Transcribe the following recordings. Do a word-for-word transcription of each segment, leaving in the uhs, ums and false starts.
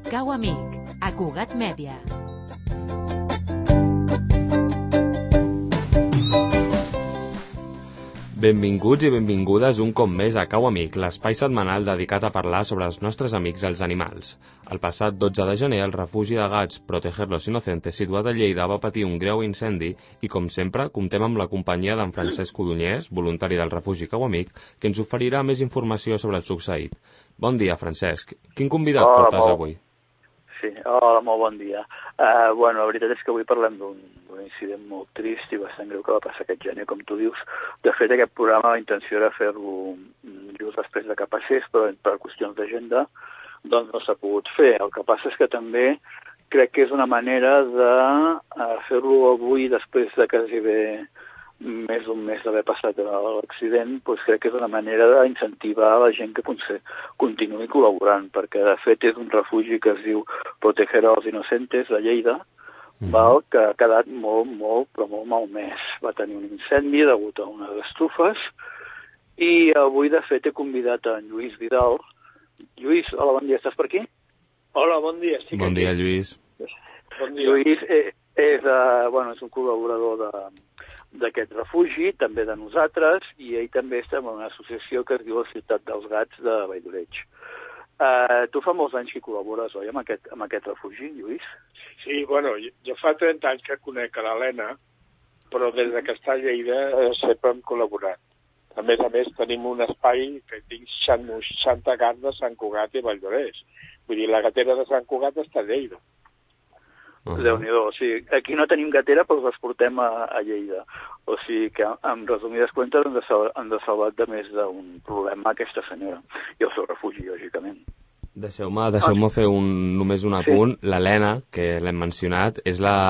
Cau Amic, a Cugat Mèdia. Benvinguts i benvingudes un cop més a Cau Amic, l'espai setmanal dedicat a parlar sobre els nostres amics els animals. El passat dotze de gener, el refugi de gats Proteger los Inocentes, situat a Lleida, va patir un greu incendi i, com sempre, comptem amb la companyia d'en Francesc Codonyès, voluntari del refugi Cau Amic, que ens oferirà més informació sobre el succeït. Bon dia, Francesc. Quin convidat Hola, portes molt... avui? Sí, hola, molt bon dia. Uh, bueno, la veritat és que avui parlem d'un incident molt trist i bastant greu que va passar aquest gener, com tu dius. De fet, aquest programa, la intenció era fer-lo just després de que passés, però per qüestions d'agenda doncs no s'ha pogut fer. El que passa és que també crec que és una manera de uh, fer-lo avui, després de quasi bé més d'un mes d'haver passat l'accident, doncs crec que és una manera d'incentivar la gent que continuï col·laborant, perquè de fet és un refugi que es diu Proteger los Inocentes de Lleida, mm-hmm. val, que ha quedat molt, molt, però molt malmès. Va tenir un incendi degut a unes estufes i avui de fet he convidat en Lluís Vidal. Lluís, hola, bon dia, estàs per aquí? Hola, bon dia. Sí, bon dia, Lluís. Bon dia. Lluís és, és, uh, bueno, és un col·laborador de d'aquest refugi, també de nosaltres, i ell també està en una associació que es diu la Ciutat dels Gats de Valldoreix. Uh, tu fa molts anys que col·labores, oi, amb aquest, amb aquest refugi, Lluís? Sí, bueno, jo fa trenta anys que conec a l'Helena, però des que està a Lleida eh, sempre hem col·laborat. A més a més, tenim un espai que tinc seixanta gats de Sant Cugat i Valldoreix. Vull dir, la gatera de Sant Cugat està a Lleida. Uh-huh. Déu-n'hi-do, o sigui, aquí no tenim gatera però les portem a, a Lleida, o sigui que en resumides comptes ens ha, ens ha salvat de més d'un problema aquesta senyora i el seu refugi, lògicament. Deixeu-me deixeu fer un, només un apunt. Sí. L'Helena, que l'hem mencionat, és la,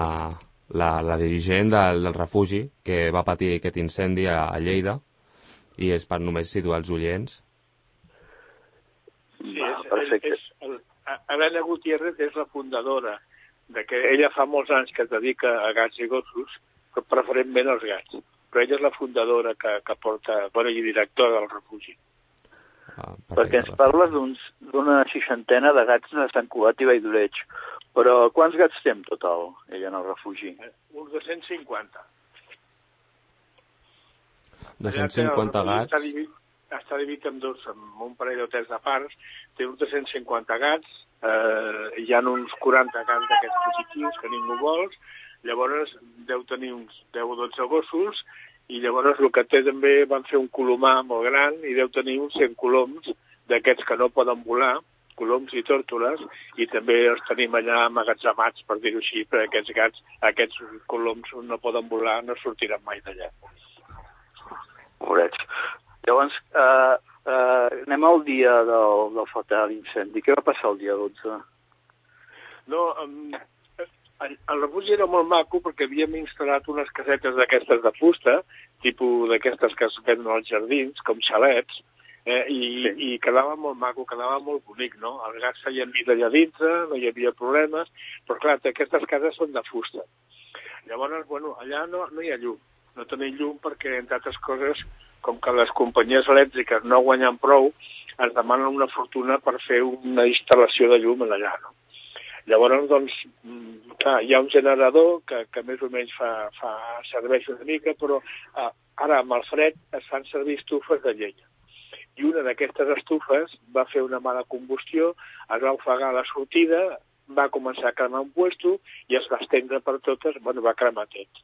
la, la dirigent del, del refugi que va patir aquest incendi a, a Lleida, i és per només situar els oients. Sí, és, perfecte. És, és, Helena Gutiérrez és la fundadora de que ella fa molts anys que es dedica a gats i gossos, però preferentment als gats. Però ella és la fundadora que, que porta, bueno, i directora del refugi. Ah, perquè ens parles d'una seixantena de gats de Sant Cugat i Valldoreix. Però quants gats té en total, ella en el refugi? Eh, uns dos cents cinquanta. dos cents cinquanta gats? Està dividit, està dividit en dos, amb un parell o tres de parts. Té uns dos cents cinquanta gats, eh, hi ha uns quaranta gats d'aquests positius que ningú vol, llavors deu tenir uns deu o dotze gossos, i llavors el que té també van fer un colomar molt gran i deu tenir uns cent coloms d'aquests que no poden volar, coloms i tórtoles, i també els tenim allà amagatzemats, per dir-ho així, perquè aquests gats, aquests coloms no poden volar, no sortiran mai d'allà. Pobrets. Llavors, eh, Uh, anem al dia del, del fatal incendi. Què va passar el dia dotze? No, um, el, el refugi era molt maco perquè havíem instal·lat unes casetes d'aquestes de fusta, tipus d'aquestes que es venen als jardins, com xalets, eh, i, sí. i quedava molt maco, quedava molt bonic, no? Els gats feien vida allà dintre, no hi havia problemes, però clar, aquestes cases són de fusta. Llavors, bueno, allà no, no hi ha llum. No tenim llum perquè, entre altres coses, com que les companyies elèctriques no guanyen prou, ens demanen una fortuna per fer una instal·lació de llum allà, no? Llavors, doncs, clar, hi ha un generador que, que més o menys fa, fa serveix una mica, però eh, ara amb el fred es fan servir estufes de llenya. I una d'aquestes estufes va fer una mala combustió, es va ofegar la sortida, va començar a cremar un puesto i es va estendre per totes, bueno, va cremar tot.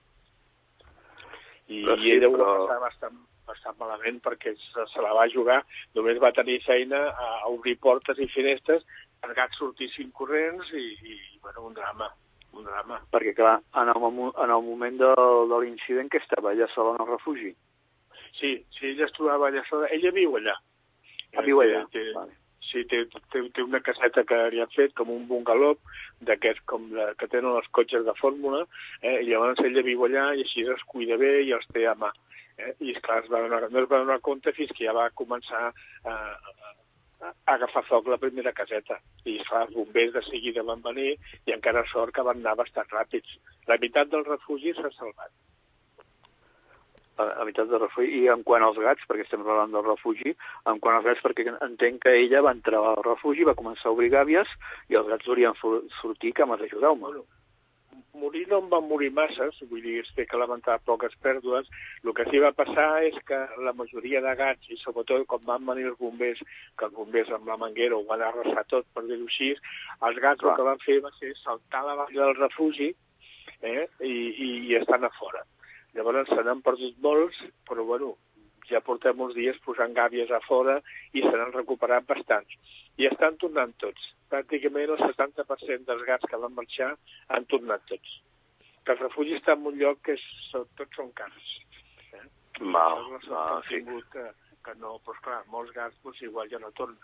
I, sí, i ella ho va passar bastant, bastant malament perquè se, se la va jugar, només va tenir feina a, a obrir portes i finestres, els gats sortissin corrents i, i bueno, un drama, un drama. Perquè clar, en el, en el moment de, de l'incident que estava ella sola en el refugi? Sí, sí, ella es trobava allà sola, ella viu allà. Ah, viu allà, té, vale. Sí, té, té, té una caseta que li han fet com un bungalop d'aquests com la, que tenen els cotxes de fórmula, eh, i llavors ella viu allà i així es cuida bé i els té a mà. Eh, I esclar, es va donar, no es va donar compte fins que ja va començar a, a, a agafar foc la primera caseta. I esclar, els bombers de seguida van venir i encara sort que van anar bastant ràpids. La meitat del refugi s'ha salvat. habitatge de refugi. I en quant als gats, perquè estem parlant del refugi, en quant als gats, perquè entenc que ella va entrar al refugi, va començar a obrir gàbies i els gats volien sortir, que m'has ajudeu-me. Morir no en van morir masses, vull dir, es té que lamentar poques pèrdues. El que sí va passar és que la majoria de gats, i sobretot quan van venir els bombers, que els bombers amb la manguera ho van arrasar tot, per dir-ho així, els gats Clar. el que van fer va ser saltar la vall del refugi eh, i, i, i estan a fora. Llavors se n'han perdut molts, però bueno, ja portem uns dies posant gàbies a fora i se n'han recuperat bastants. I estan tornant tots. Pràcticament el setanta per cent dels gats que van marxar han tornat tots. Que el refugi està en un lloc que és, tots són cases. Eh? Val, val, sí. Que, que no, però esclar, molts gats pues, igual ja no tornen.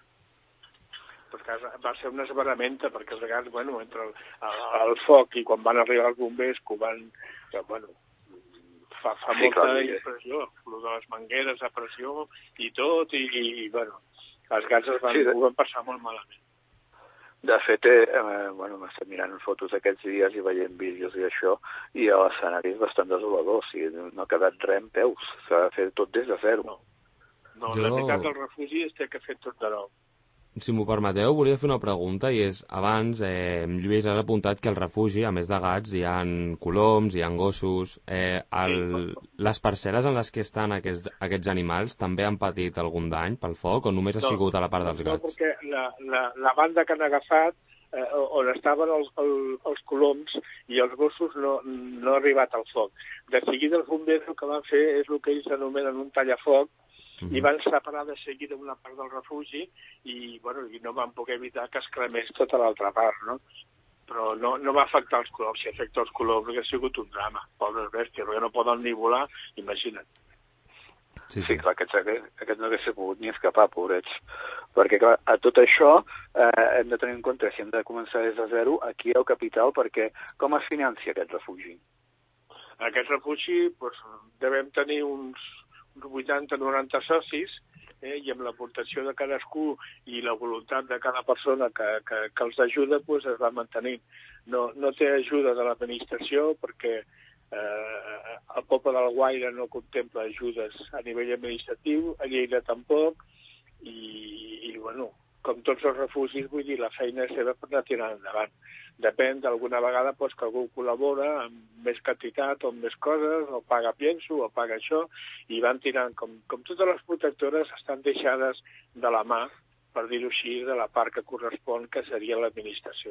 Perquè va ser una esveramenta, perquè els gats, bueno, entre el, el, el foc i quan van arribar els bombers, que ho van, que, bueno, fa, fa sí, molta clar, impressió, el de les mangueres a pressió i tot, i, i bueno, els gats es van, sí, de... ho van passar molt malament. De fet, eh, bueno, m'estic mirant fotos aquests dies i veient vídeos i això, i l'escenari és bastant desolador, o sigui, no ha quedat res en peus, s'ha de fer tot des de zero. No, no jo... la veritat del refugi es té que fer tot de nou. Si m'ho permeteu, volia fer una pregunta, i és, abans, eh, Lluís, has apuntat que al refugi, a més de gats, hi ha coloms, hi ha gossos. Eh, el, les parcel·les en les que estan aquests, aquests animals també han patit algun dany pel foc, o només ha no, sigut a la part dels no, gats? No, perquè la, la, la banda que han agafat, eh, on estaven els, el, els coloms i els gossos, no, no ha arribat al foc. De seguida els bombers el que van fer és el que ells anomenen un tallafoc, Uh-huh. i van separar de seguida una part del refugi i, bueno, i no van poder evitar que es cremés tota l'altra part, no? Però no, no va afectar els coloms. Si afecta els coloms, que ha sigut un drama. Pobres bèsties, perquè no poden ni volar, imagina't. Sí, sí, clar, aquests, aquests no haguessin pogut ni escapar, pobrets. Perquè, clar, a tot això eh, hem de tenir en compte, si hem de començar des de zero, aquí hi ha el capital, perquè com es financia aquest refugi? Aquest refugi, doncs, devem tenir uns vuitanta noranta socis, eh, i amb l'aportació de cadascú i la voluntat de cada persona que, que, que els ajuda, pues, es va mantenint. No, no té ajuda de l'administració perquè eh, el poble del Guaire no contempla ajudes a nivell administratiu, a Lleida tampoc, i, i bueno, com tots els refugis, vull dir, la feina és seva per anar tirant endavant. Depèn, d'alguna vegada, doncs, que algú col·labora amb més quantitat o amb més coses, o paga pienso, o paga això, i van tirant, com, com totes les protectores, estan deixades de la mà, per dir-ho així, de la part que correspon, que seria l'administració.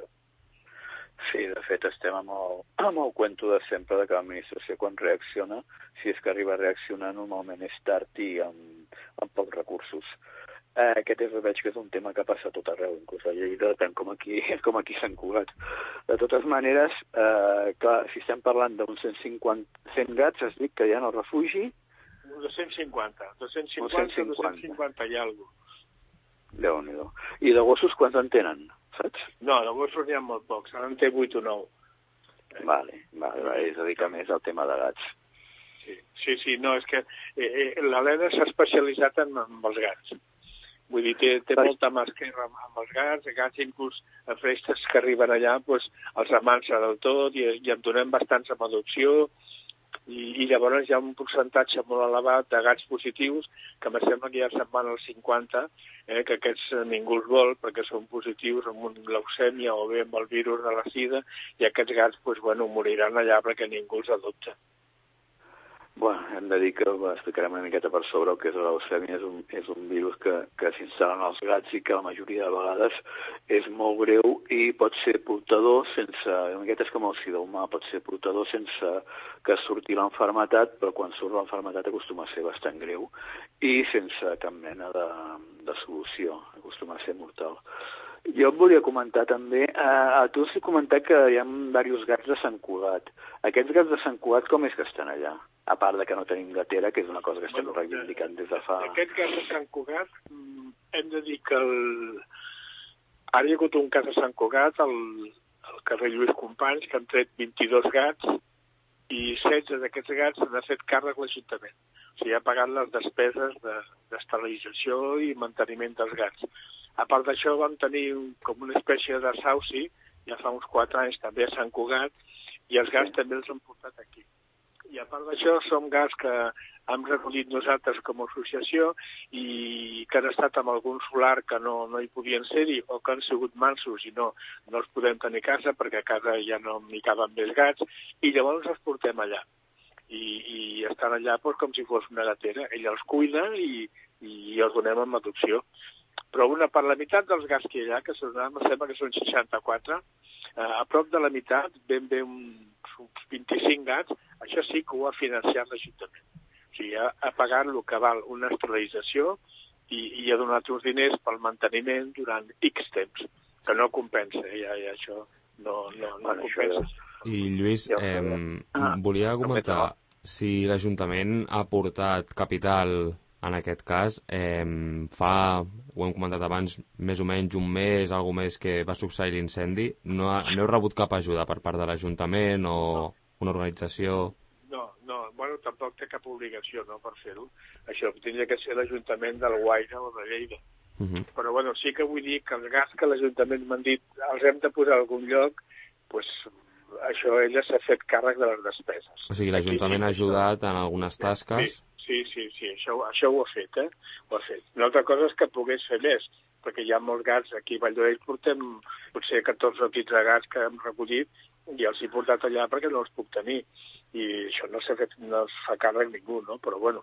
Sí, de fet, estem amb el, amb el cuento de sempre de que l'administració, quan reacciona, si és que arriba a reaccionar, normalment és tard i amb, amb pocs recursos. Eh, aquest és, veig que és un tema que passa a tot arreu, inclús a Lleida, tant com aquí, com aquí a Sant Cugat. De totes maneres, eh, clar, si estem parlant d'uns cent cinquanta, cent gats, has dit que hi ha al refugi? dos-cents cinquanta, dos-cents cinquanta, dos-cents cinquanta i alguna cosa. Déu-n'hi-do. I de gossos quants en tenen, saps? No, de gossos n'hi ha molt pocs, ara en té vuit o nou. Vale, vale, vale, és a dir que més el tema de gats. Sí, sí, sí, no, és que eh, eh, l'Helena s'ha especialitzat en, en els gats. Vull dir, té, té molta mà esquerra amb els gats, els gats inclús a festes que arriben allà, doncs, els amansa del tot i, i en donem bastants amb adopció i, i llavors hi ha un percentatge molt elevat de gats positius que em sembla que ja se'n van als cinquanta, eh, que aquests ningú els vol perquè són positius amb una leucèmia o bé amb el virus de la sida i aquests gats doncs, bueno, moriran allà perquè ningú els adopta. Bueno, hem de dir que explicarem una miqueta per sobre el que és la leucèmia. És un, és un virus que, que s'instal·la en els gats i que la majoria de vegades és molt greu i pot ser portador sense... Una miqueta és com el sida humà, pot ser portador sense que surti l'enfermetat, però quan surt l'enfermetat acostuma a ser bastant greu i sense cap mena de, de solució, acostuma a ser mortal. Jo et volia comentar també, eh, tu has comentat que hi ha diversos gats de Sant Cugat. Aquests gats de Sant Cugat com és que estan allà? A part de que no tenim gatera, que és una cosa que estem bueno, reivindicant des de fa... Aquests gats de Sant Cugat, hem de dir que el... ara hi ha hagut un cas a Sant Cugat, al, al carrer Lluís Companys, que han tret vint-i-dos gats i setze d'aquests gats s'han fet càrrec l'Ajuntament. O sigui, ha pagat les despeses de, d'esterilització i manteniment dels gats. A part d'això vam tenir un, com una espècie de sauci, ja fa uns quatre anys també a Sant Cugat, i els gats també els han portat aquí. I a part d'això són gats que hem recollit nosaltres com a associació i que han estat amb algun solar que no, no hi podien ser-hi o que han sigut mansos i no, no els podem tenir a casa perquè a casa ja no n'hi caben més gats i llavors els portem allà. I, i estan allà doncs, com si fos una gatera. Ell els cuida i, i els donem en adopció. Però una per la meitat dels gats que hi ha, que són, em sembla que són seixanta-quatre, eh, a prop de la meitat, ben bé uns, uns vint-i-cinc gats, això sí que ho ha financiat l'Ajuntament. O sigui, ha, ha pagat el que val una esterilització i, i ha donat uns diners pel manteniment durant X temps, que no compensa, eh? ja, ja això no, no, no bueno, compensa. I Lluís, eh, ah, volia comentar si l'Ajuntament ha aportat capital en aquest cas. Eh, fa, ho hem comentat abans, més o menys un mes, alguna més que va succeir l'incendi. No, ha, no heu rebut cap ajuda per part de l'Ajuntament o una organització? No, no, bueno, tampoc té cap obligació no, per fer-ho. Això tindria que ser l'Ajuntament del Guaire o de Lleida. Uh -huh. Però bueno, sí que vull dir que els gats que l'Ajuntament m'han dit els hem de posar a algun lloc, doncs això ella s'ha fet càrrec de les despeses. O sigui, l'Ajuntament ha ajudat en algunes tasques? Sí, sí, sí, sí. Això, això ho ha fet, eh? Ho ha fet. Una altra cosa és que pogués fer més, perquè hi ha molts gats. Aquí a Valldoreix portem potser catorze o quinze gats que hem recollit i els he portat allà perquè no els puc tenir. I això no s'ha fet, no es fa càrrec ningú, no? Però bueno,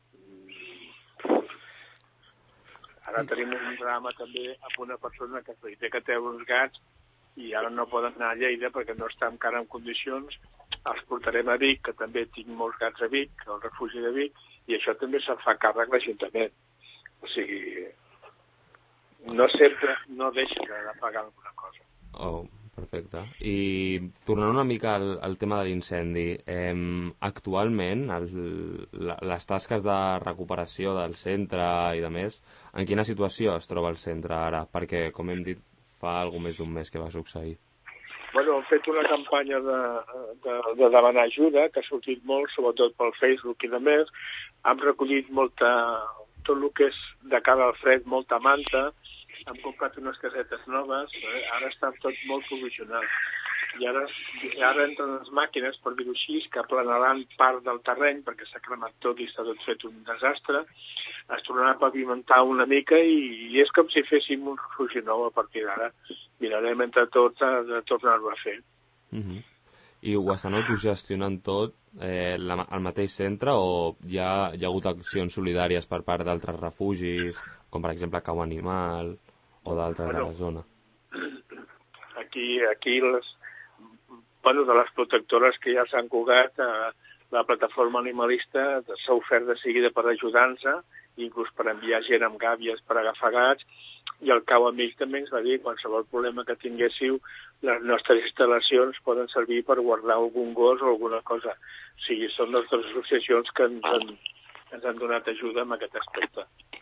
ara tenim un drama també amb una persona que té que té uns gats i ara no poden anar a Lleida perquè no està encara en condicions. Els portarem a Vic, que també tinc molts gats a Vic, al refugi de Vic, i això també se'n fa càrrec l'Ajuntament. O sigui, no sempre no deixa de pagar alguna cosa. Oh, perfecte. I tornant una mica al, al tema de l'incendi, eh, actualment el, la, les tasques de recuperació del centre i de més, en quina situació es troba el centre ara? Perquè, com hem dit, fa alguna més d'un mes que va succeir. Bueno, hem fet una campanya de, de, de demanar ajuda, que ha sortit molt, sobretot pel Facebook i de més. Hem recollit molta, tot el que és de cara al fred, molta manta, hem comprat unes casetes noves, eh? Ara està tot molt provisional. I ara, ara entren les màquines, per dir-ho així, que aplanaran part del terreny, perquè s'ha cremat tot i està tot fet un desastre. Es tornarà a pavimentar una mica i, i és com si féssim un refugi nou a partir d'ara. Mirarem entre tots de, de tornar-ho a fer. Uh -huh. I ho estan autogestionant tot eh, la, al mateix centre o hi ha, hi ha hagut accions solidàries per part d'altres refugis, com per exemple Cau Animal o d'altres bueno, de la zona? Aquí, aquí les, bueno, de les protectores que ja s'han cugat, eh, la plataforma animalista s'ha ofert de seguida per ajudar-nos, inclús per enviar gent amb gàbies per agafar gats, i el Cau Amic també ens va dir qualsevol problema que tinguéssiu, les nostres instal·lacions poden servir per guardar algun gos o alguna cosa. O sigui, són les dues associacions que ens han, ens han donat ajuda en aquest aspecte.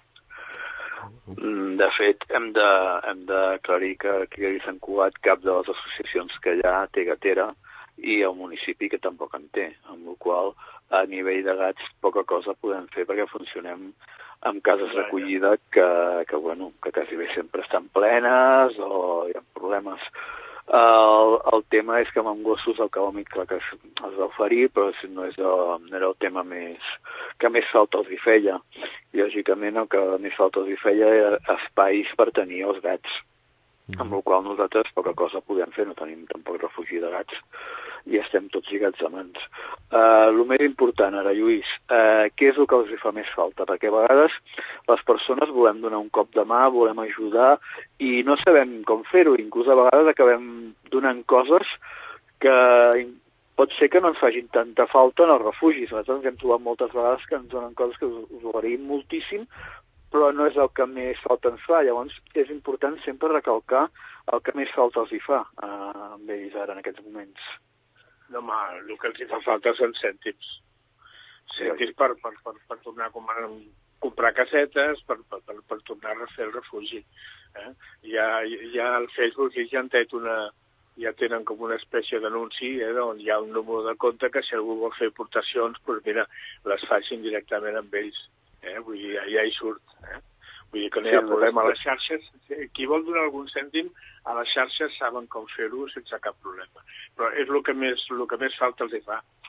De fet, hem de, hem d'aclarir que aquí a Sant Cugat cap de les associacions que hi ha té gatera i el municipi que tampoc en té, amb la qual a nivell de gats poca cosa podem fer perquè funcionem amb cases recollida que, que, bueno, que quasi bé sempre estan plenes o hi ha problemes. El, el tema és que amb gossos el Cau Amic clar que es, es va oferir, però no, és el, no era el tema més, que més falta els hi feia. Lògicament el que més falta els hi feia era espais per tenir els gats, mm. amb la qual nosaltres poca cosa podem fer, no tenim tampoc refugi de gats i estem tots lligats de mans. Uh, el més important ara, Lluís, uh, què és el que els hi fa més falta? Perquè a vegades les persones volem donar un cop de mà, volem ajudar i no sabem com fer-ho. Inclús a vegades acabem donant coses que pot ser que no ens facin tanta falta en els refugis. Nosaltres ens hem trobat moltes vegades que ens donen coses que us, us ho agraïm moltíssim, però no és el que més falta ens fa. Llavors és important sempre recalcar el que més falta els hi fa uh, amb ells ara en aquests moments. No, home, el que els hi fa falta són cèntims. Cèntims per, per, per, per tornar a comprar, comprar casetes, per, per, per, per tornar a refer el refugi. Eh? Ja, ja al Facebook ja han tret una, ja tenen com una espècie d'anunci eh, on hi ha un número de compte que si algú vol fer aportacions, doncs mira, les facin directament amb ells. Eh? Vull dir, ja hi surt. Eh? Vull dir que no hi ha sí, problema. A les xarxes, qui vol donar algun cèntim, a les xarxes saben com fer-ho sense cap problema. Però és el que més, el que més falta els hi fa.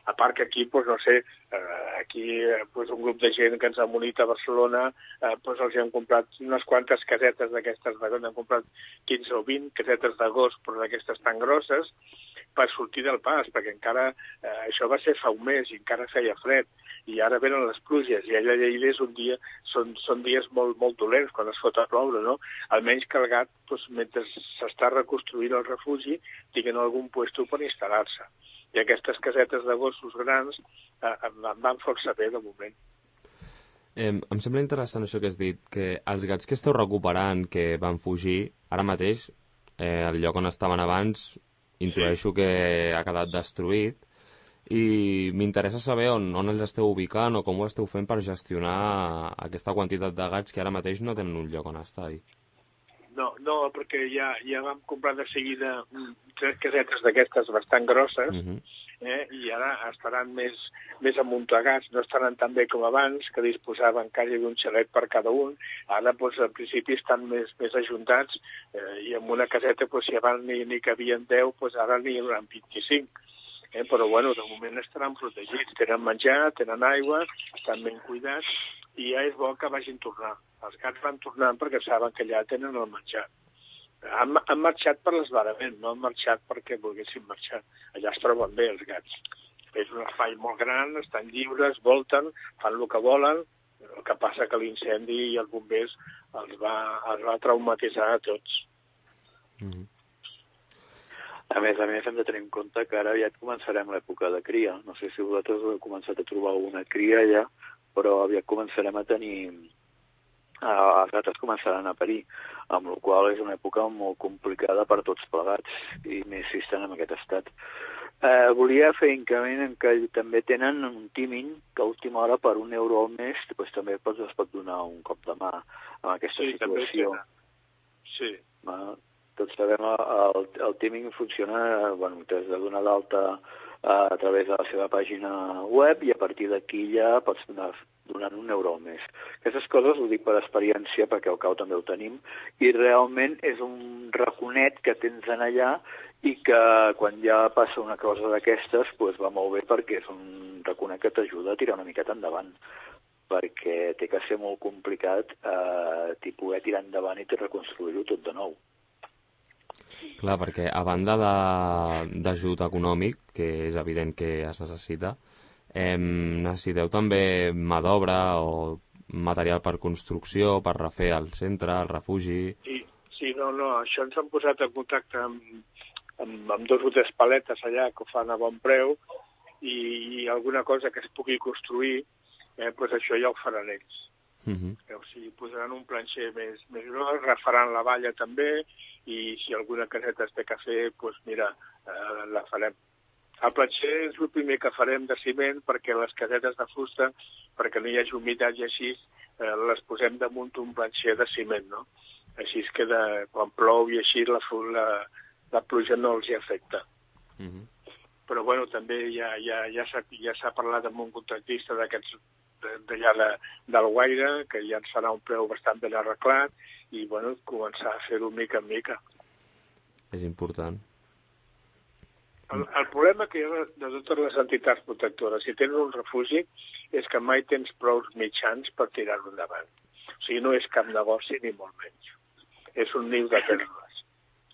A part que aquí, doncs, no sé, eh, aquí doncs, un grup de gent que ens ha unit a Barcelona, eh, doncs els han comprat unes quantes casetes d'aquestes, han comprat quinze o vint casetes de gos, però d'aquestes tan grosses, per sortir del pas, perquè encara eh, això va ser fa un mes i encara feia fred, i ara venen les pluges, i allà a Lleida és un dia, són, són dies molt, molt dolents quan es fot a ploure, no? Almenys que el gat, doncs, mentre s'està reconstruint el refugi, tinguin algun puesto per instal·lar-se. I aquestes casetes de gossos grans eh, em van força bé de moment. Eh, em sembla interessant això que has dit, que els gats que esteu recuperant, que van fugir, ara mateix, eh, el lloc on estaven abans, intueixo que ha quedat destruït, i m'interessa saber on, on els esteu ubicant o com ho esteu fent per gestionar aquesta quantitat de gats que ara mateix no tenen un lloc on estar-hi. No, no, perquè ja, ja vam comprar de seguida tres casetes d'aquestes bastant grosses, uh-huh. eh, i ara estaran més, més amuntegats, no estaran tan bé com abans, que disposaven quasi d'un xalet per cada un. Ara, doncs, al principi estan més, més ajuntats, eh, i en una caseta, doncs, si abans ni, ni cabien deu, doncs ara n'hi haurà vint-i-cinc. Eh, però, bueno, de moment estaran protegits, tenen menjar, tenen aigua, estan ben cuidats, i ja és bo que vagin tornar. Els gats van tornant perquè saben que allà tenen el menjar. Han, han marxat per l'esbarament, no han marxat perquè volguessin marxar. Allà es troben bé, els gats. És un espai molt gran, estan lliures, volten, fan el que volen, el que passa que l'incendi i els bombers els va, els va traumatitzar a tots. Mm-hmm. A més a més, hem de tenir en compte que ara aviat començarem l'època de cria. No sé si vosaltres heu començat a trobar alguna cria ja, però aviat començarem a tenir... els gats començaran a parir, amb la qual és una època molt complicada per tots plegats, i més si estan en aquest estat. Eh, volia fer increment en que també tenen un tíming que a última hora per un euro al mes doncs, també pots, es pot donar un cop de mà en aquesta sí, situació. Sí. Eh, tots sabem, el, el tíming funciona, bueno, t'has de donar d'alta a través de la seva pàgina web i a partir d'aquí ja pots donar donant un euro al mes. Aquestes coses ho dic per experiència, perquè al cau també ho tenim, i realment és un raconet que tens en allà i que quan ja passa una cosa d'aquestes doncs va molt bé, perquè és un raconet que t'ajuda a tirar una miqueta endavant, perquè té que ser molt complicat eh, t'hi poder tirar endavant i reconstruir-ho tot de nou. Clar, perquè a banda d'ajut econòmic, que és evident que es necessita, Eh, necessiteu també mà d'obra o material per construcció, per refer el centre, el refugi... Sí, sí, no, no, això ens han posat en contacte amb, amb, amb dos o tres paletes allà que ho fan a bon preu i, i alguna cosa que es pugui construir, eh, doncs això ja ho faran ells. Uh-huh. O sigui, posaran un planxer més, més gros, refaran la valla també i si alguna caseta es té que fer, doncs mira, eh, la farem. El planxer és el primer que farem de ciment perquè les casetes de fusta, perquè no hi hagi humitat i així, eh, les posem damunt un planxer de ciment, no? Així és que de, quan plou i així la, la, la pluja no els hi afecta. Uh-huh. Però bueno, també ja, ja, ja s'ha ja s'ha parlat amb un contractista d'aquests d'allà de, del Guaire, que ja ens farà un preu bastant ben arreglat i bueno, començar a fer-ho mica en mica. És important. El, el problema que hi ha de totes les entitats protectores, si tens un refugi, és que mai tens prou mitjans per tirar-ho endavant. O sigui, no és cap negoci ni molt menys. És un niu de pèrdues.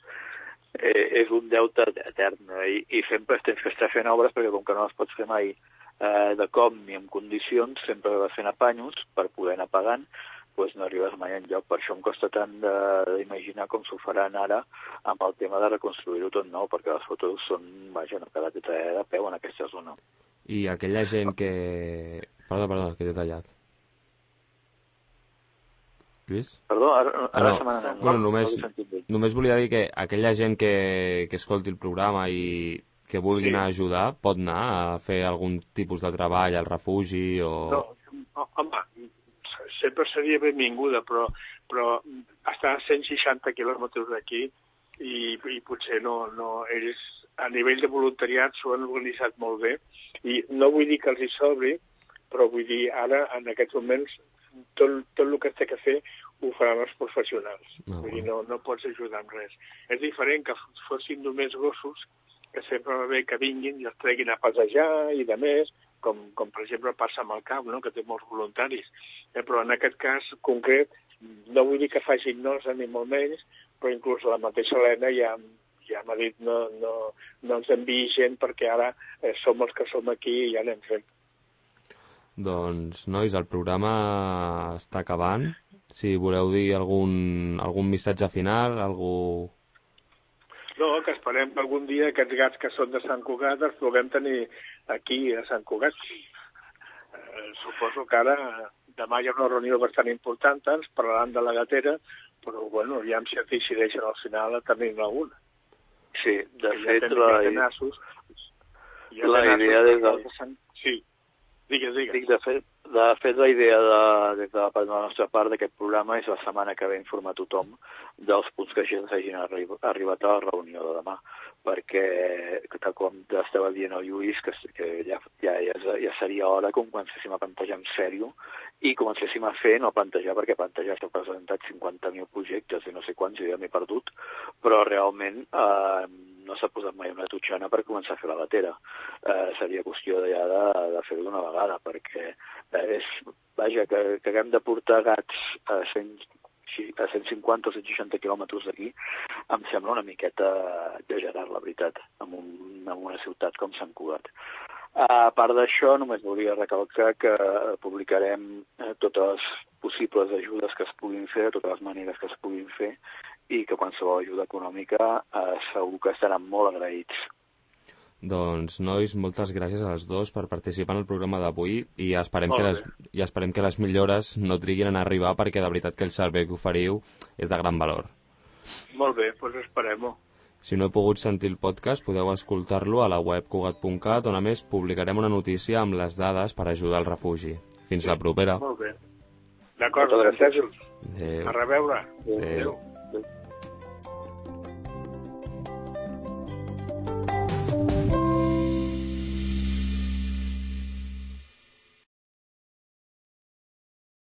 Eh, és un deute etern, eh? I, i sempre tens que estar fent obres perquè com que no les pots fer mai eh, de cop ni en condicions, sempre vas fent apanyos per poder anar pagant, doncs no arribes mai enlloc. Per això em costa tant d'imaginar com s'ho faran ara amb el tema de reconstruir-ho tot nou, perquè les fotos són, vaja, no ha quedat de peu en aquesta zona. I aquella gent que... Perdó, perdó, que t'he tallat. Lluís? Perdó, ara, ara ah, no. se m'ha anat. Bueno, només, només volia dir que aquella gent que, que escolti el programa i que vulgui sí. anar a ajudar, pot anar a fer algun tipus de treball al refugi o... No, home, sempre seria benvinguda, però, però està a cent seixanta quilòmetres d'aquí i, i potser no, no, ells a nivell de voluntariat s'ho han organitzat molt bé i no vull dir que els hi sobri, però vull dir ara, en aquests moments, tot, tot el que té que fer ho faran els professionals. No, vull dir, no, no pots ajudar amb res. És diferent que fossin només gossos que sempre va bé que vinguin i els treguin a passejar i de més, com, com per exemple passa amb el camp, no? Que té molts voluntaris. Eh, però en aquest cas concret, no vull dir que facin nosa ni molt menys, però inclús la mateixa Helena ja, ja m'ha dit no, no, no ens enviï gent perquè ara eh, som els que som aquí i ja anem fent. Doncs, nois, el programa està acabant. Si voleu dir algun, algun missatge final, algú... No, que esperem que algun dia aquests gats que són de Sant Cugat els puguem tenir aquí a Sant Cugat. Eh, suposo que ara demà hi ha una reunió bastant important, ens parlaran de la gatera, però bueno, ja si et decideixen al final a tenir-ne alguna. Sí, de ja fet, ten, la, ja nassos, ja la idea des de... Sant... Sí, digues, digues. Dic, de fet, de fet, la idea de, des de la nostra part d'aquest programa és la setmana que ve informar tothom dels punts que s'hagin arribat a la reunió de demà, perquè, tal com estava dient el Lluís, que, que ja, ja, ja seria hora que ho comencéssim a plantejar en sèrio i comencéssim a fer, no a plantejar, perquè plantejar s'ha presentat cinquanta mil projectes i no sé quants, jo ja m'he perdut, però realment eh, no s'ha posat mai una tutxana per començar a fer la gatera. Eh, seria qüestió ja de, de fer-ho d'una vegada, perquè eh, és, vaja, que, que haguem de portar gats a cent, a cent cinquanta o cent seixanta quilòmetres d'aquí, em sembla una miqueta exagerat, la veritat, en, un, en una ciutat com Sant Cugat. A part d'això, només volia recalcar que publicarem totes les possibles ajudes que es puguin fer, totes les maneres que es puguin fer, i que qualsevol ajuda econòmica eh, segur que estaran molt agraïts. Doncs, nois, moltes gràcies als dos per participar en el programa d'avui i esperem, que les, i esperem que les millores no triguin a arribar, perquè de veritat que el servei que oferiu és de gran valor. Molt bé, doncs esperem-ho. Si no he pogut sentir el podcast, podeu escoltar-lo a la web cugat punt cat, on a més publicarem una notícia amb les dades per ajudar al refugi. Fins sí, la propera. Molt bé. D'acord, entesos. Adéu. A reveure. Adéu. Adéu.